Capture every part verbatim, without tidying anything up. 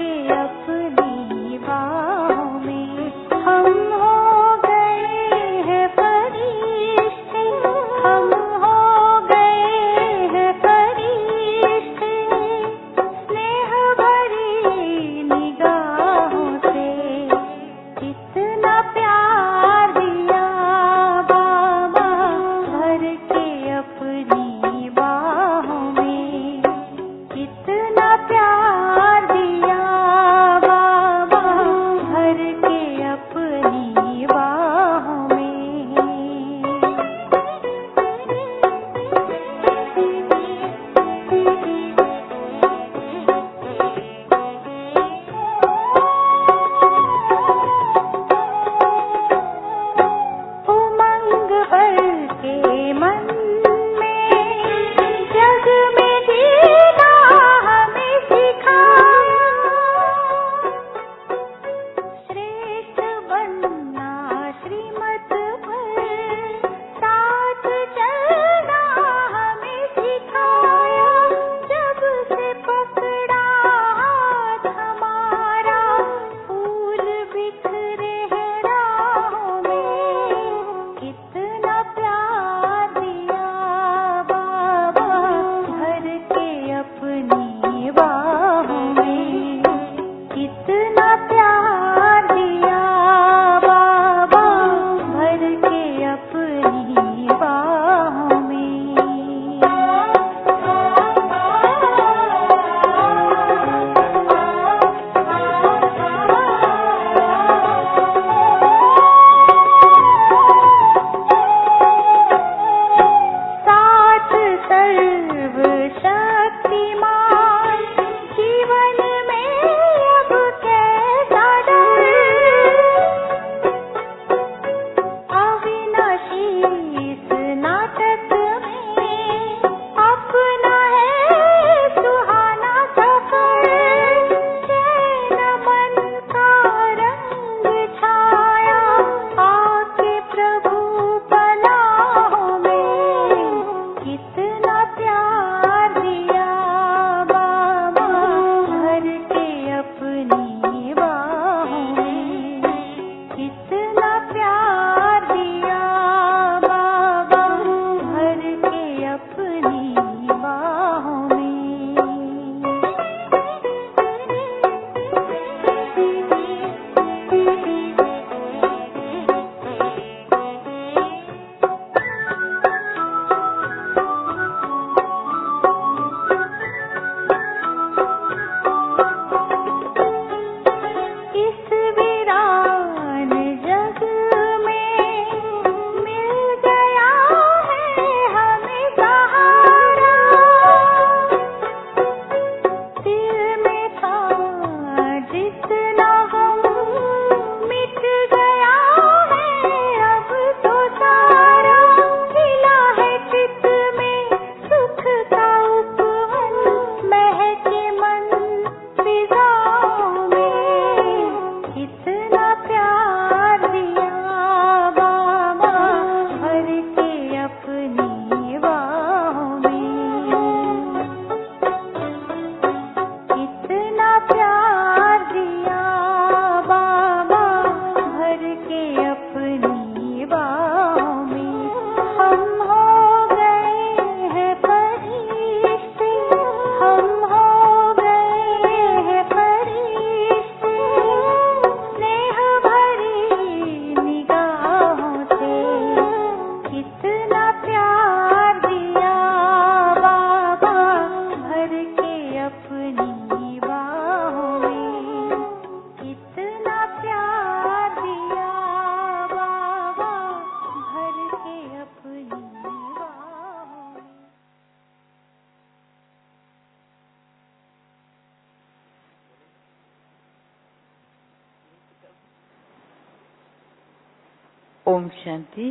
ओम शांति।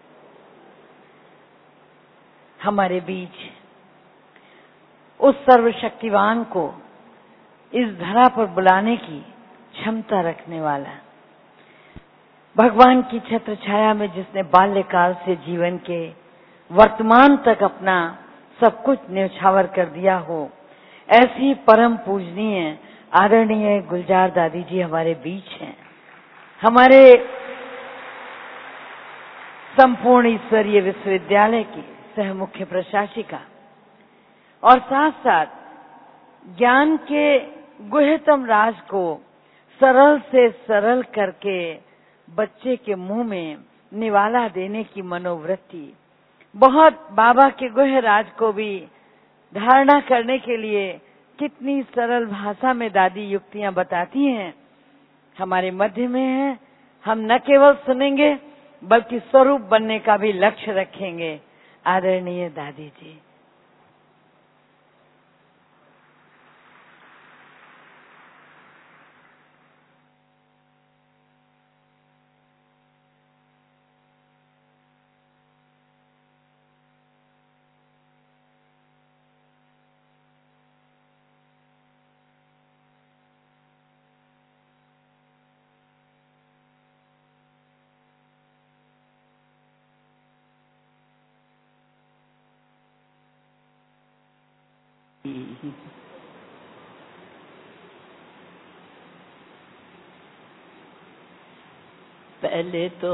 हमारे बीच उस सर्वशक्तिवान को इस धरा पर बुलाने की क्षमता रखने वाला, भगवान की छत्र छाया में जिसने बाल्यकाल से जीवन के वर्तमान तक अपना सब कुछ न्यौछावर कर दिया हो, ऐसी परम पूजनीय आदरणीय गुलजार दादी जी हमारे बीच हैं, हमारे संपूर्ण ईश्वरीय विश्वविद्यालय की सह मुख्य प्रशासिका, और साथ साथ ज्ञान के गुह्यतम राज को सरल से सरल करके बच्चे के मुंह में निवाला देने की मनोवृत्ति, बहुत बाबा के गुह्य राज को भी धारणा करने के लिए कितनी सरल भाषा में दादी युक्तियां बताती हैं, हमारे मध्य में है। हम न केवल सुनेंगे बल्कि स्वरूप बनने का भी लक्ष्य रखेंगे। आदरणीय दादी जी। पहले तो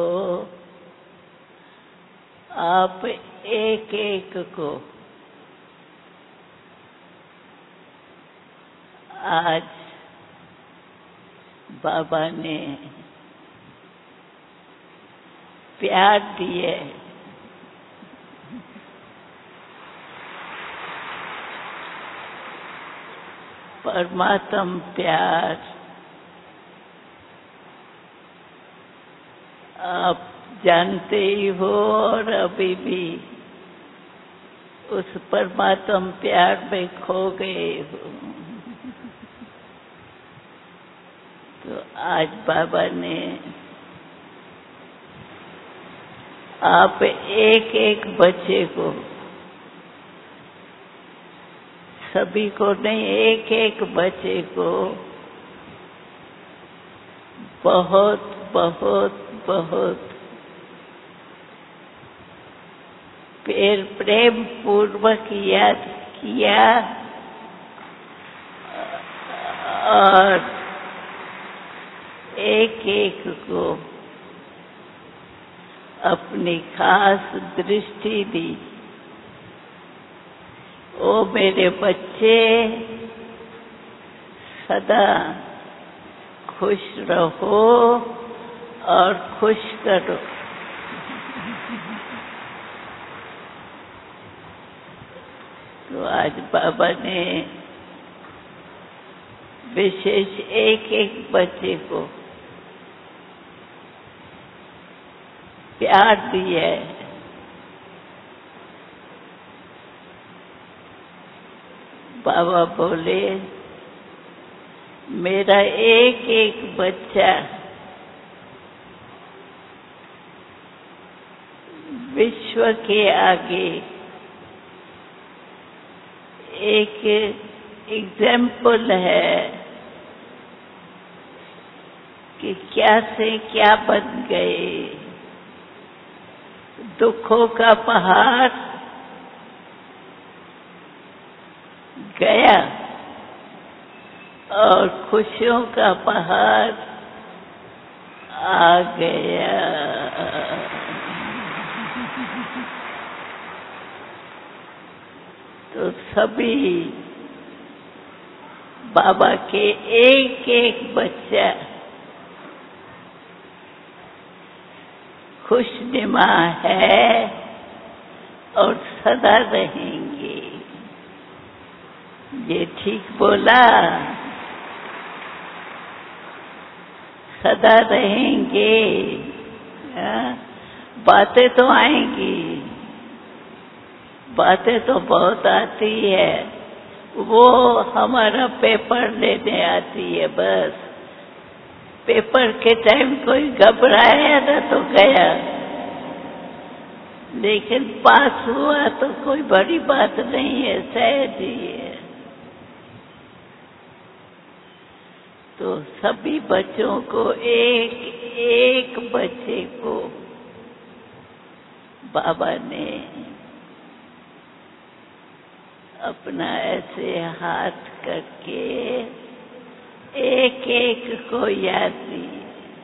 आप एक एक को आज बाबा ने प्यार दिए, परमात्म प्यार। आप जानते ही हो और अभी भी उस परमात्म प्यार में खो गए हो। तो आज बाबा ने आप एक एक बच्चे को, सभी को नहीं, एक एक बच्चे को बहुत बहुत बहुत फिर प्रेम पूर्वक याद किया और एक एक को अपनी खास दृष्टि दी। ओ मेरे बच्चे, सदा खुश रहो और खुश करो। तो आज बाबा ने विशेष एक एक बच्चे को प्यार दिया है। बाबा बोले, मेरा एक एक बच्चा विश्व के आगे एक एग्जाम्पल है कि क्या से क्या बन गए। दुखों का पहाड़ गया और खुशियों का पहाड़ आ गया। तो सभी बाबा के एक एक बच्चा खुशनुमा है और सदा रहेंगे। ये ठीक बोला, सदा रहेंगे। हाँ? बातें तो आएंगी, बातें तो बहुत आती है, वो हमारा पेपर लेने आती है बस। पेपर के टाइम कोई घबराया ना तो गया, लेकिन पास हुआ तो कोई बड़ी बात नहीं है, सहज ही है। तो सभी बच्चों को, एक एक बच्चे को बाबा ने अपना ऐसे हाथ करके एक एक को याद दिए।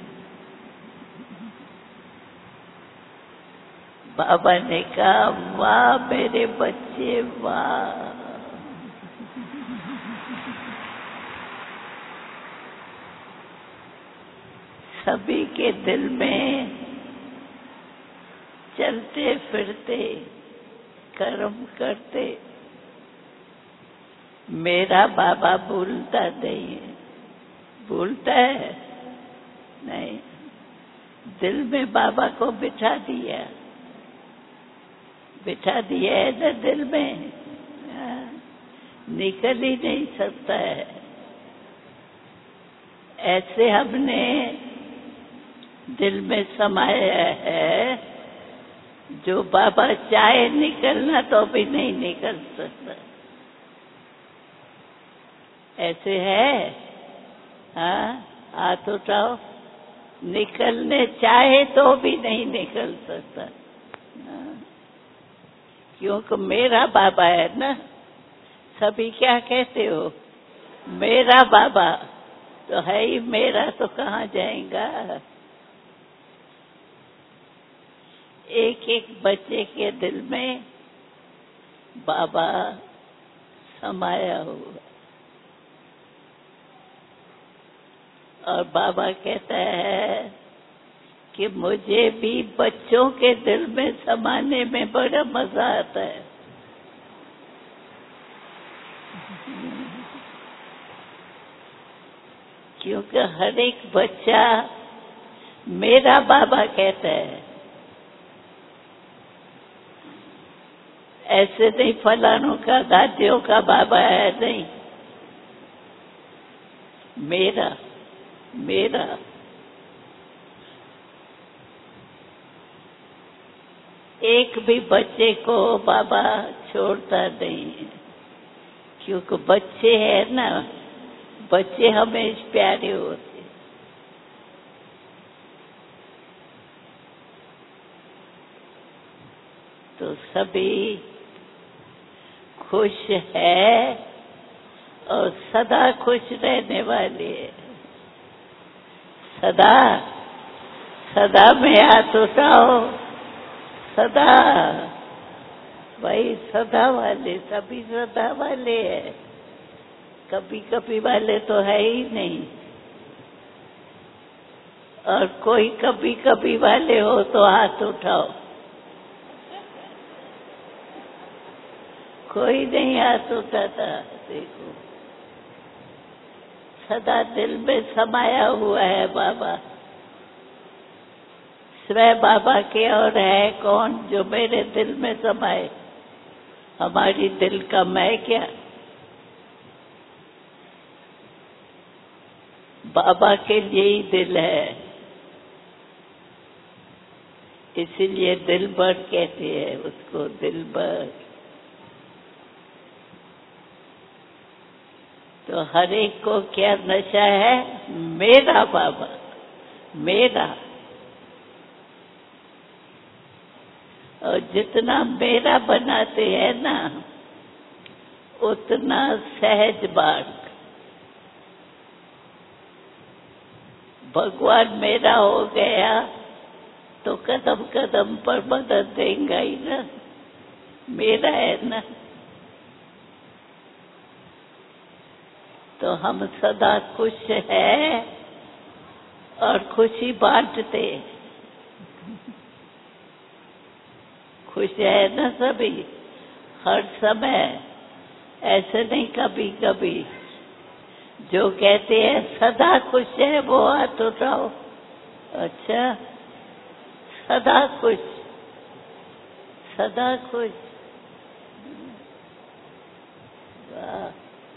बाबा ने कहा, वाह मेरे बच्चे वाह। सभी के दिल में चलते फिरते कर्म करते मेरा बाबा भूलता नहीं है। भूलता है नहीं, दिल में बाबा को बिठा दिया, बिठा दिया है ना दिल में, निकल ही नहीं सकता है। ऐसे हमने दिल में समाया है, जो बाबा चाहे निकलना तो भी नहीं निकल सकता। ऐसे है, हाँ, हाथ उठाओ, निकलने चाहे तो भी नहीं निकल सकता। हाँ? क्योंकि मेरा बाबा है ना। सभी क्या कहते हो, मेरा बाबा तो है ही, मेरा तो कहाँ जाएगा। एक एक बच्चे के दिल में बाबा समाया हुआ, और बाबा कहता है कि मुझे भी बच्चों के दिल में समाने में बड़ा मजा आता है। क्योंकि हर एक बच्चा मेरा बाबा कहता है। ऐसे नहीं फलानों का, दादियों का बाबा है, नहीं, मेरा मेरा। एक भी बच्चे को बाबा छोड़ता नहीं है, क्योंकि बच्चे हैं ना, बच्चे हमेशा प्यारे होते। तो सभी खुश है और सदा खुश रहने वाले हैं। सदा सदा में हाथ उठाओ, सदा, भाई सदा वाले, सभी सदा वाले हैं। कभी कभी वाले तो है ही नहीं, और कोई कभी कभी वाले हो तो हाथ उठाओ। कोई नहीं हाथ उठाता। देखो, सदा दिल में समाया हुआ है बाबा। स्वयं बाबा के और है कौन जो मेरे दिल में समाए। हमारी दिल का मैं क्या, बाबा के लिए ही दिल है। इसीलिए दिल भर कहते हैं उसको, दिल भर। तो हर एक को क्या नशा है, मेरा बाबा, मेरा। और जितना मेरा बनाते हैं ना, उतना सहज मार्ग। भगवान मेरा हो गया तो कदम कदम पर मदद देंगे ही ना, मेरा है ना। तो हम सदा खुश है और खुशी बांटते। खुश है ना सभी, हर समय। ऐसे नहीं कभी कभी। जो कहते हैं सदा खुश है वो हाथ उठाओ। अच्छा, सदा खुश, सदा खुश, वाह।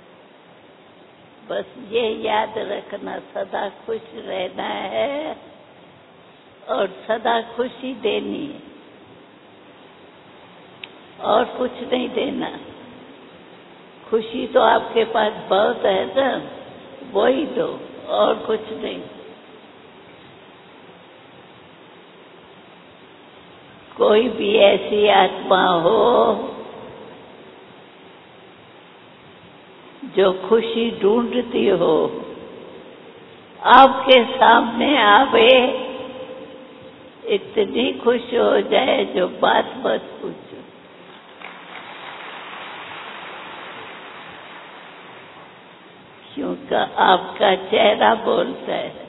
बस ये याद रखना, सदा खुश रहना है और सदा खुशी देनी है, और कुछ नहीं देना। खुशी तो आपके पास बहुत है ना, वही दो, और कुछ नहीं। कोई भी ऐसी आत्मा हो जो खुशी ढूंढती हो, आपके सामने आवे, इतनी खुश हो जाए जो बात मत पूछो। क्योंकि आपका चेहरा बोलता है।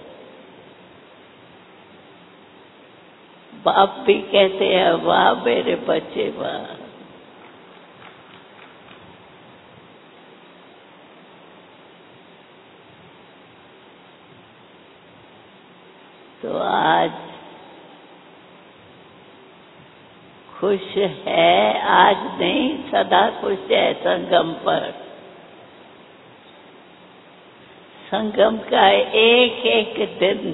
बाप भी कहते हैं वाह मेरे बच्चे वाह। तो आज खुश है, आज नहीं सदा खुश है संगम पर। संगम का एक एक दिन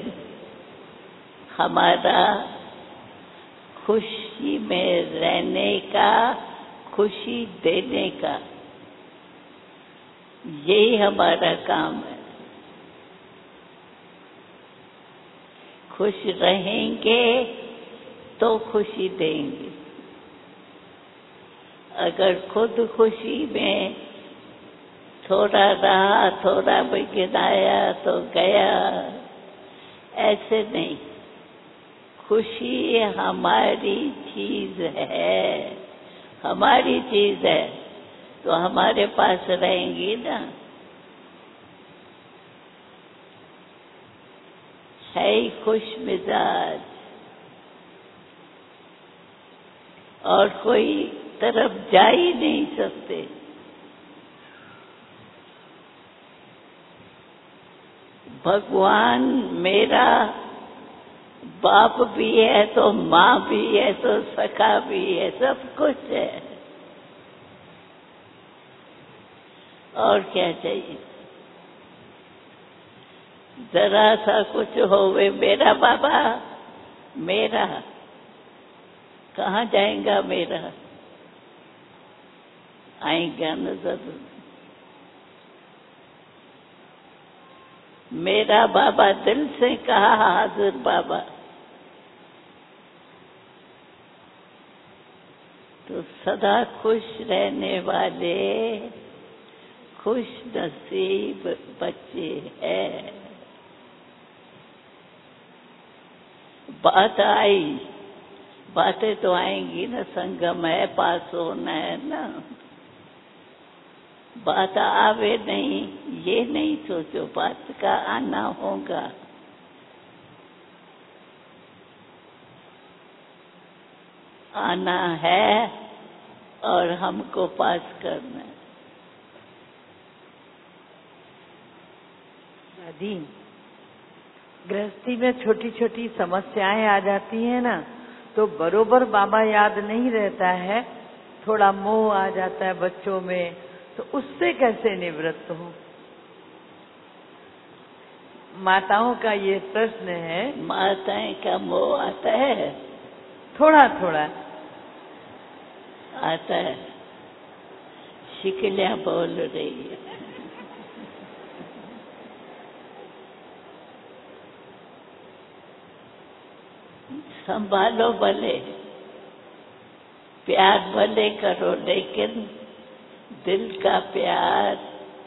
हमारा खुशी में रहने का, खुशी देने का, यही हमारा काम है। खुश रहेंगे तो खुशी देंगे। अगर खुद खुशी में थोड़ा रहा, थोड़ा बिगड़ाया तो गया, ऐसे नहीं। खुशी हमारी चीज है, हमारी चीज है तो हमारे पास रहेंगी ना। है ही खुश मिजाज और कोई तरफ जा ही नहीं सकते। भगवान मेरा बाप भी है तो माँ भी है तो सखा भी है, सब कुछ है। और क्या चाहिए? जरा सा कुछ होवे मेरा बाबा, मेरा कहाँ जाएगा मेरा? आएगा नजर। मेरा बाबा दिल से कहा हाजिर बाबा, तो सदा खुश रहने वाले खुश नसीब बच्चे हैं। बात आई, बातें तो आएंगी ना, संगम है, पास होना है ना। बात आवे नहीं ये नहीं सोचो, बात का आना होगा। आना है और हमको पास करना है। दादी, गृहस्थी में छोटी छोटी समस्याएं आ जाती हैं ना, तो बरोबर बाबा याद नहीं रहता है, थोड़ा मोह आ जाता है बच्चों में, तो उससे कैसे निवृत्त हो? माताओं का ये प्रश्न है। माताएं का मोह आता है? थोड़ा थोड़ा आता है। शिकलियां बोल रही है। संभालो भले, प्यार भले करो, लेकिन दिल का प्यार,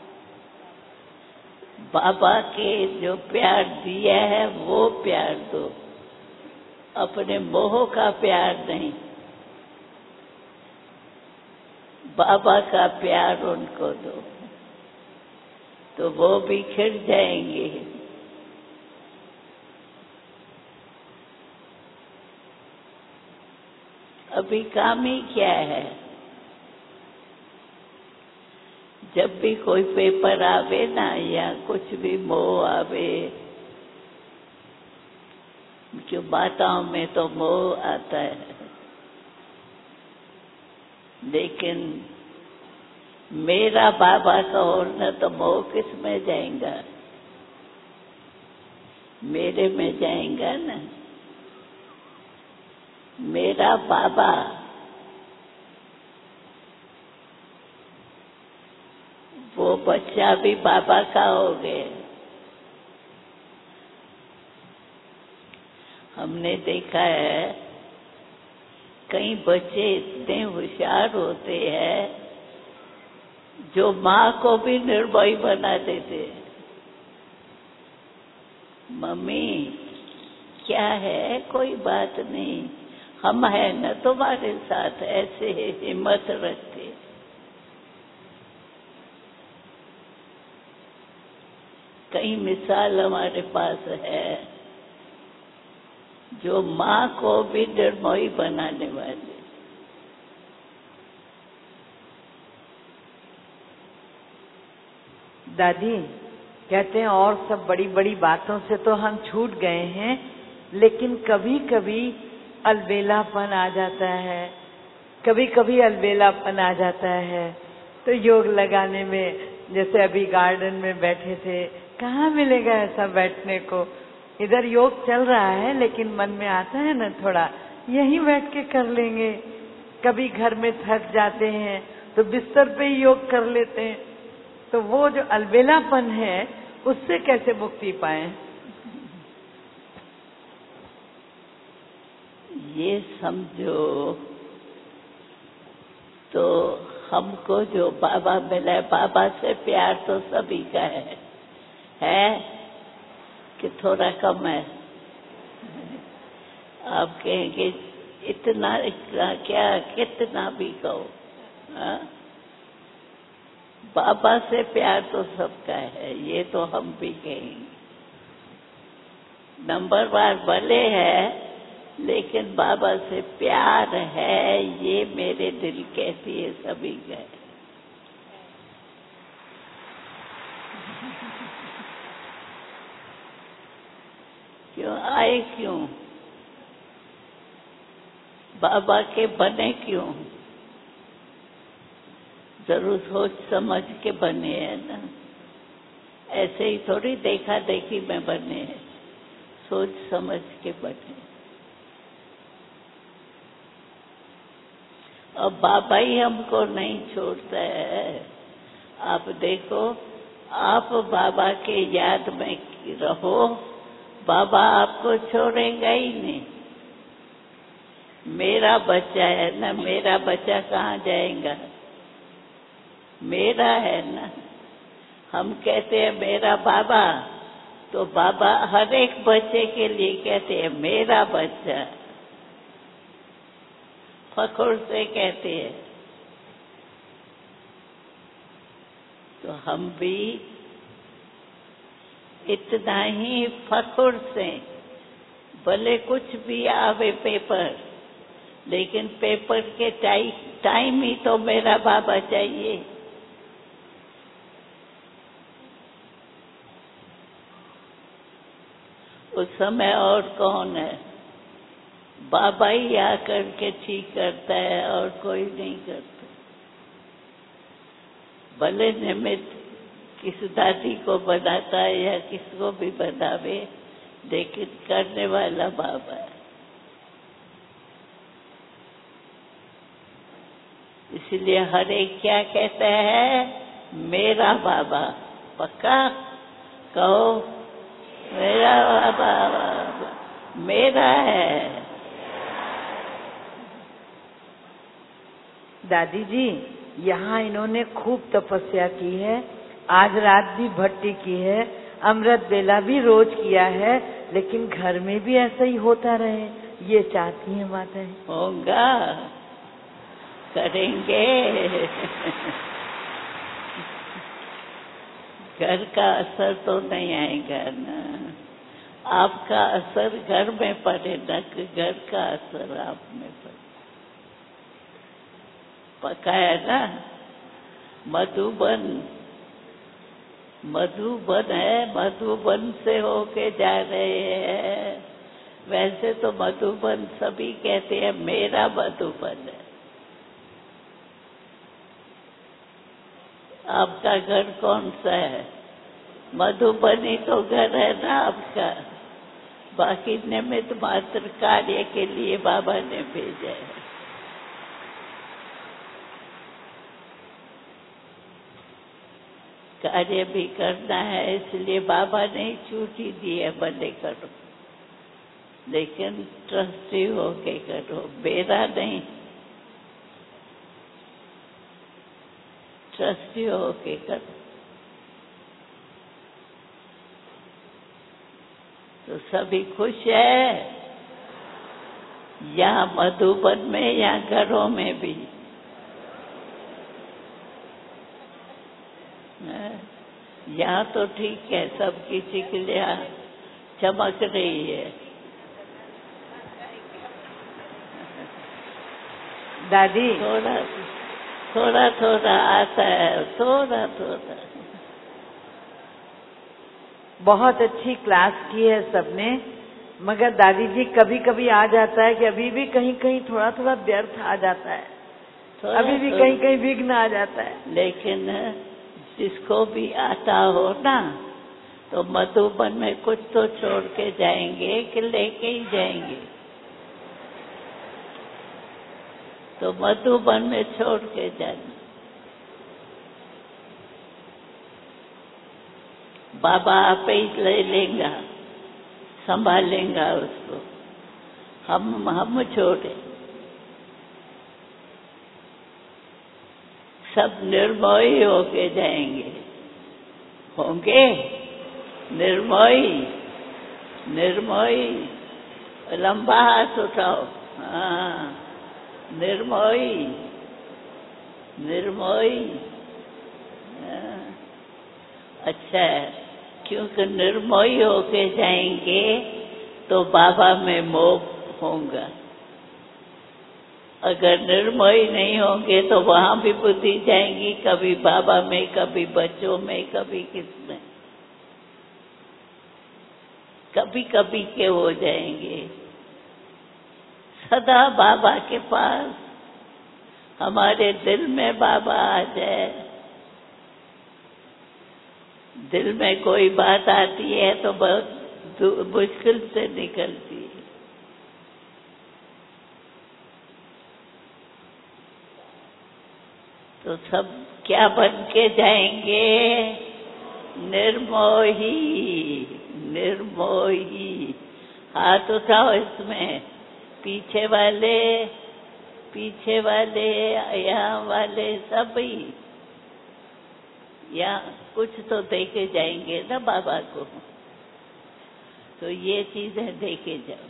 बाबा के जो प्यार दिया है वो प्यार दो, अपने मोह का प्यार नहीं। बाबा का प्यार उनको दो तो वो भी खिल जाएंगे। अभी काम ही क्या है? जब भी कोई पेपर आवे ना या कुछ भी मोह आवे, जो माताओं में तो मोह आता है, लेकिन मेरा बाबा का और न तो मोह किस में जाएगा? मेरे में जाएगा ना। मेरा बाबा वो बच्चा भी बाबा का हो गए। हमने देखा है कई बच्चे इतने होशियार होते हैं जो माँ को भी निर्भय बना देते हैं। मम्मी क्या है, कोई बात नहीं, हम हैं न तुम्हारे साथ, ऐसे हिम्मत रखते। कई मिसाल हमारे पास है जो माँ को भी निर्मोही बनाने वाले। दादी कहते हैं और सब बड़ी बड़ी बातों से तो हम छूट गए हैं, लेकिन कभी कभी अलबेलापन आ जाता है, कभी कभी अलबेलापन आ जाता है। तो योग लगाने में, जैसे अभी गार्डन में बैठे थे, कहाँ मिलेगा ऐसा बैठने को। इधर योग चल रहा है लेकिन मन में आता है ना थोड़ा, यहीं बैठ के कर लेंगे। कभी घर में थक जाते हैं तो बिस्तर पे ही योग कर लेते हैं। तो वो जो अलबेलापन है उससे कैसे मुक्ति पाए? ये समझो तो हमको जो बाबा मिला है, बाबा से प्यार तो सभी का है, है कि थोड़ा कम है? आप कहेंगे इतना इतना क्या, कितना भी कहो, हाँ? बाबा से प्यार तो सबका है, ये तो हम भी कहेंगे। नंबर वार भले है लेकिन बाबा से प्यार है, ये मेरे दिल कहती है, सभी का है। क्यों आए, क्यों बाबा के बने, क्यों? जरूर सोच समझ के बने हैं ना, ऐसे ही थोड़ी देखा देखी में बने हैं, सोच समझ के बने। और बाबा ही हमको नहीं छोड़ता है। आप देखो, आप बाबा के याद में रहो, बाबा आपको छोड़ेगा ही नहीं। मेरा बच्चा है ना, मेरा बच्चा कहाँ जाएगा? मेरा है ना। हम कहते हैं मेरा बाबा, तो बाबा हर एक बच्चे के लिए कहते हैं मेरा बच्चा, फखर से कहते हैं। तो हम भी इतना ही फखर से, भले कुछ भी आवे पेपर, लेकिन पेपर के टाइ, टाइम ही तो मेरा बाबा चाहिए। उस समय और कौन है? बाबा ही आकर के ठीक करता है और कोई नहीं करता। भले निमित्त किस दादी को बनाता है या किसको भी बनावे, लेकिन करने वाला बाबा है। इसलिए हर एक क्या कहता है? मेरा बाबा। पक्का कहो, मेरा बाबा, बाबा मेरा है। दादी जी, यहाँ इन्होंने खूब तपस्या की है, आज रात भी भट्टी की है, अमृत बेला भी रोज किया है, लेकिन घर में भी ऐसा ही होता रहे, ये चाहती है माताएं। होगा, करेंगे। घर का असर तो नहीं आएगा ना, आपका असर घर में पड़े न कि घर का असर आप में पड़े। पक्का है ना? मधुबन, मधुबन है, मधुबन से होके जा रहे हैं। वैसे तो मधुबन सभी कहते हैं मेरा मधुबन है। आपका घर कौन सा है? मधुबनी तो घर है ना आपका। बाकी निमित्त मात्र कार्य के लिए बाबा ने भेजा है। कार्य भी करना है, इसलिए बाबा ने छुट्टी दी है, भले करो, लेकिन ट्रस्टी होके करो, बेरा नहीं, ट्रस्टी होके करो। तो सभी खुश है, यहाँ मधुबन में या घरों में भी। यहाँ तो ठीक है, सबकी चिकलियाँ चमक रही है। दादी थोड़ा थोड़ा थोड़ा आता है, थोड़ा थोड़ा। बहुत अच्छी क्लास की है सबने, मगर दादी जी कभी कभी आ जाता है कि अभी भी कहीं कहीं थोड़ा थोड़ा व्यर्थ आ जाता है, अभी भी कहीं कहीं विघ्न आ जाता है। लेकिन जिसको भी आता हो ना, तो मधुबन में कुछ तो छोड़ के जाएंगे कि लेके ही जाएंगे। तो मधुबन में छोड़ के जाना। बाबा आप ही ले लेगा, संभालेगा उसको, हम हम छोड़े। सब निर्मोही होके जाएंगे, होंगे निर्मोही। निर्मोही, लंबा हाथ उठाओ। हाँ, निर्मोही, निर्मोही। हाँ, अच्छा है, क्योंकि निर्मोही होके जाएंगे तो बाबा में मोह होगा। अगर निर्मोही नहीं होंगे तो वहां भी बुद्धि जाएंगी, कभी बाबा में, कभी बच्चों में, कभी किसमें, कभी कभी के हो जाएंगे। सदा बाबा के पास, हमारे दिल में बाबा आ जाए। दिल में कोई बात आती है तो बहुत मुश्किल से निकलती है। तो सब क्या बन के जाएंगे? निर्मोही, निर्मोही। हाथ उठाओ इसमें, पीछे वाले, पीछे वाले, यहाँ वाले, सभी यहाँ कुछ तो देके जाएंगे ना बाबा को। तो ये चीजें देके जाओ।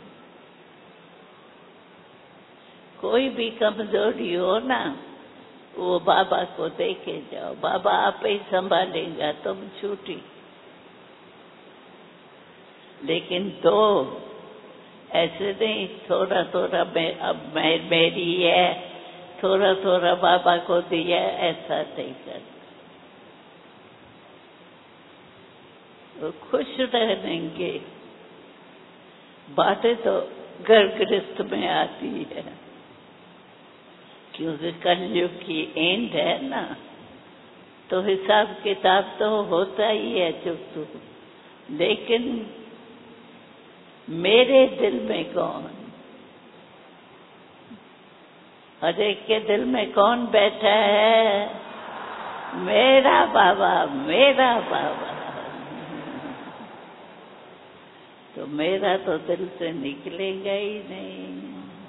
कोई भी कमजोरी हो ना, वो बाबा को देके जाओ। बाबा आप ही संभालेगा, तुम छूटी। लेकिन दो, ऐसे नहीं थोड़ा थोड़ा मैं, अब मैं मेरी है, थोड़ा थोड़ा बाबा को दिया, ऐसा नहीं कर। वो खुश रहेंगे। बातें तो घर गृहस्थ में आती है, क्योंकि कलयुग की एंड है ना, तो हिसाब किताब तो होता ही है चुप चुप। लेकिन मेरे दिल में कौन, हर एक के दिल में कौन बैठा है? मेरा बाबा, मेरा बाबा। तो मेरा तो दिल से निकलेगा ही नहीं।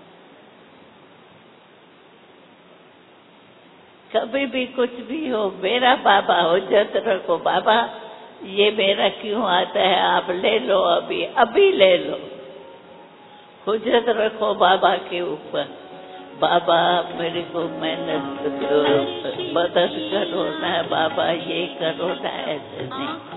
कभी भी कुछ भी हो, मेरा बाबा हो, जत रखो। बाबा ये मेरा क्यों आता है, आप ले लो, अभी अभी ले लो। हुज्जत रखो बाबा के ऊपर। बाबा मेरे को मेहनत मदद करो ना, बाबा ये करो ना, ऐसे नहीं।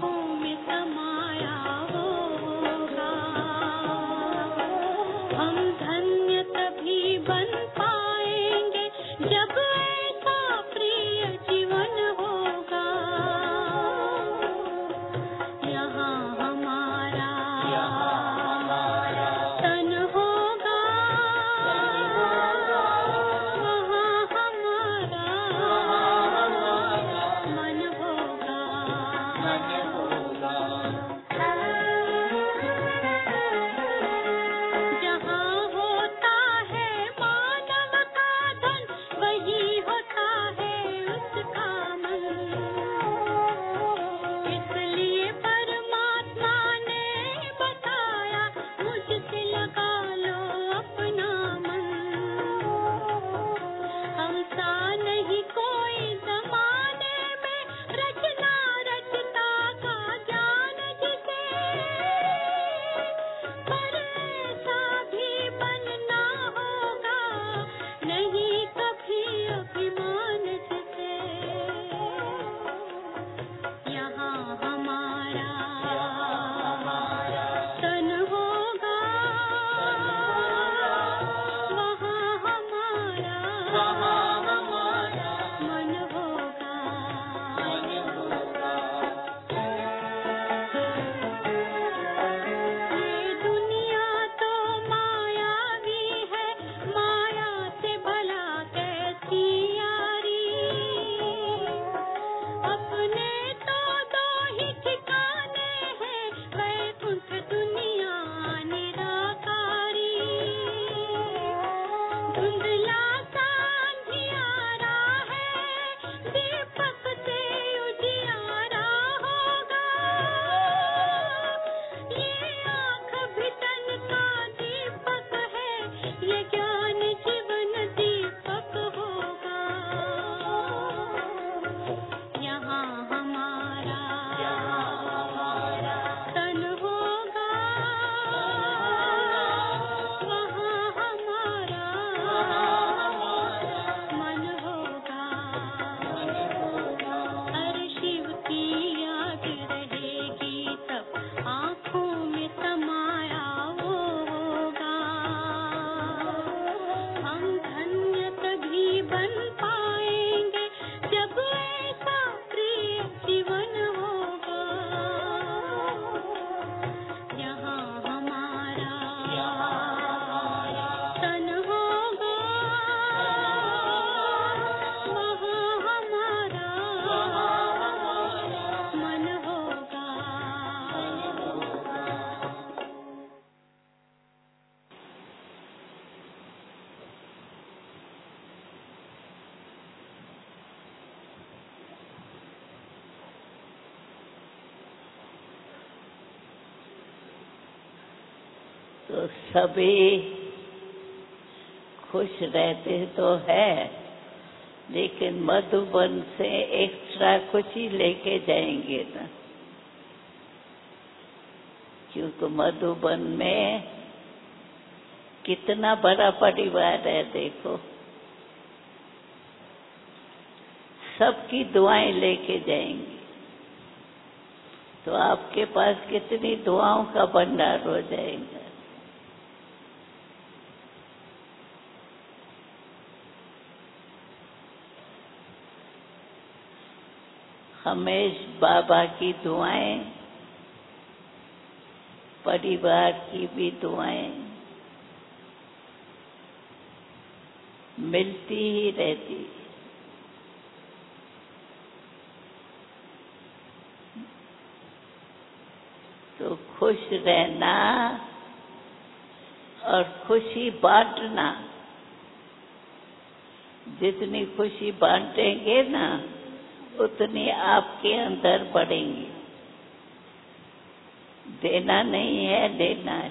तो सभी खुश रहते तो है, लेकिन मधुबन से एक्स्ट्रा कुछ ही लेके जाएंगे ना, क्योंकि मधुबन में कितना बड़ा परिवार है देखो, सबकी दुआएं लेके जाएंगे, तो आपके पास कितनी दुआओं का भंडार हो जाएगा। हमेश बाबा की दुआएं, परिवार की भी दुआएं मिलती ही रहती। तो खुश रहना और खुशी बांटना, जितनी खुशी बांटेंगे ना उतनी आपके अंदर बढ़ेंगी। देना नहीं है, लेना है।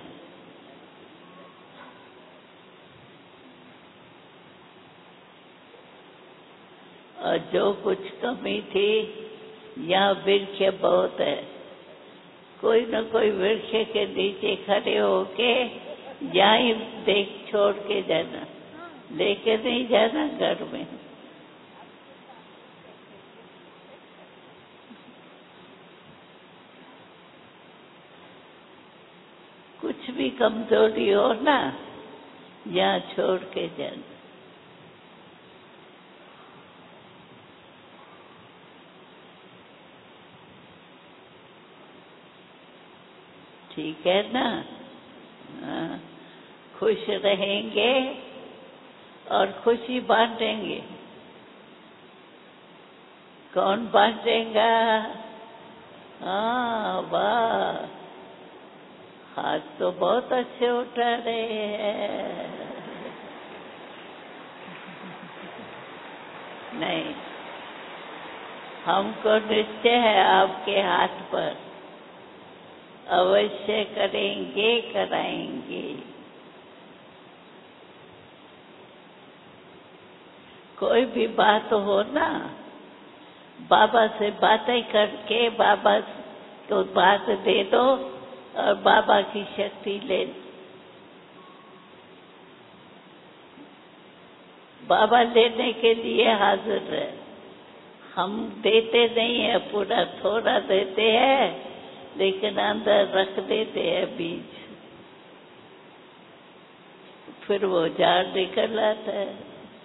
और जो कुछ कमी थी, यहाँ वृक्ष बहुत है, कोई न कोई वृक्ष के नीचे खड़े होके यहीं देख छोड़ के जाना, लेके नहीं जाना घर में। कुछ भी कमजोरी हो ना, यहाँ छोड़ के जाना। ठीक है ना? हाँ, खुश रहेंगे और खुशी बांटेंगे। कौन बांटेगा? हाँ, वाह, हाथ तो बहुत अच्छे उठा रहे हैं। नहीं, हमको निश्चय है आपके हाथ पर, अवश्य करेंगे, कराएंगे। कोई भी बात हो ना, बाबा से बातें करके बाबा को बात दे दो और बाबा की शक्ति ले। बाबा लेने के लिए हाजिर है। हम देते नहीं है पूरा, थोड़ा देते हैं, लेकिन अंदर रख देते हैं बीज, फिर वो झाड़ निकल आता है।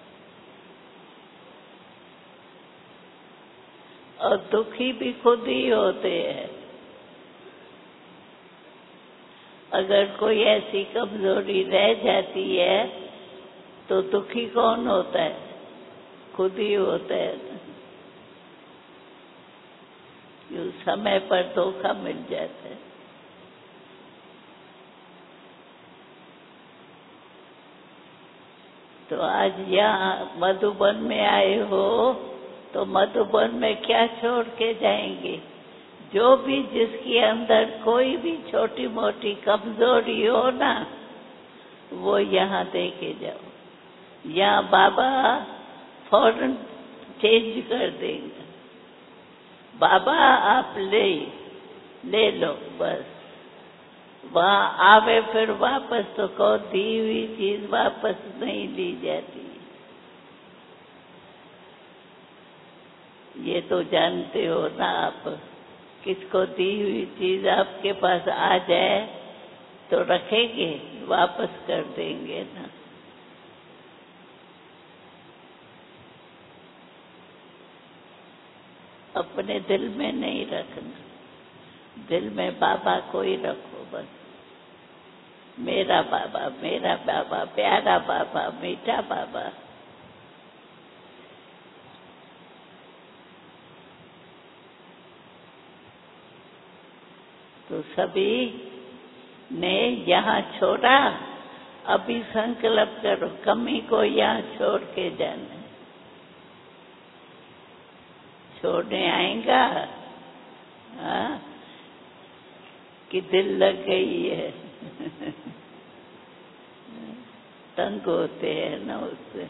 और दुखी भी खुद ही होते हैं। अगर कोई ऐसी कमजोरी रह जाती है तो दुखी कौन होता है? खुद ही होता है। क्यों? समय पर धोखा मिल जाता है। तो आज यहाँ मधुबन में आए हो, तो मधुबन में क्या छोड़ के जाएंगे? जो भी जिसके अंदर कोई भी छोटी मोटी कमजोरी हो ना, वो यहाँ दे के जाओ। यहाँ बाबा फौरन चेंज कर देंगे। बाबा आप ले ले लो, बस। वहाँ आवे फिर वापस तो को दी हुई चीज वापस नहीं ली जाती। ये तो जानते हो ना आप, किसको दी हुई चीज आपके पास आ जाए तो रखेंगे, वापस कर देंगे ना। अपने दिल में नहीं रखना, दिल में बाबा को ही रखो बस। मेरा बाबा, मेरा बाबा, प्यारा बाबा, मीठा बाबा। तो सभी ने यहाँ छोड़ा, अभी संकल्प करो कमी को यहाँ छोड़ के जाना। छोड़ने आएगा हाँ? कि दिल लग गई है। तंग होते हैं ना उससे,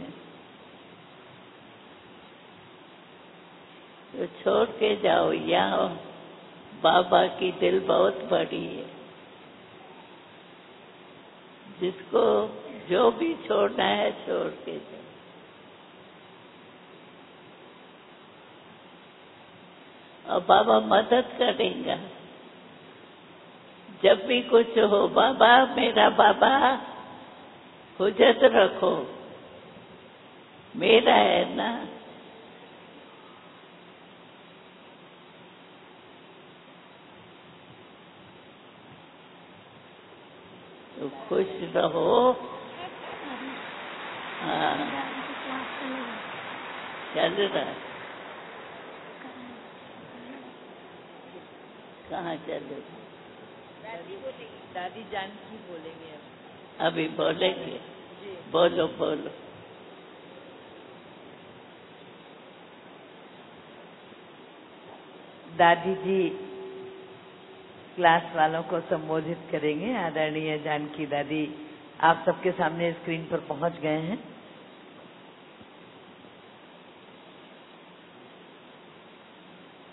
तो छोड़ के जाओ। यहाँ बाबा की दिल बहुत बड़ी है, जिसको जो भी छोड़ना है छोड़ के जाओ। और बाबा मदद करेगा। जब भी कुछ हो, बाबा मेरा बाबा हुज्जत रखो, मेरा है ना। तो खुश रहो। हाँ, चल रहा। कहाँ चल रहा? दादी बोलेगी, दादी जानकी बोलेंगे अब। अभी बोलेंगे? बोलो बोलो। दादी जी क्लास वालों को संबोधित करेंगे। आदरणीय जानकी दादी आप सबके सामने स्क्रीन पर पहुंच गए हैं।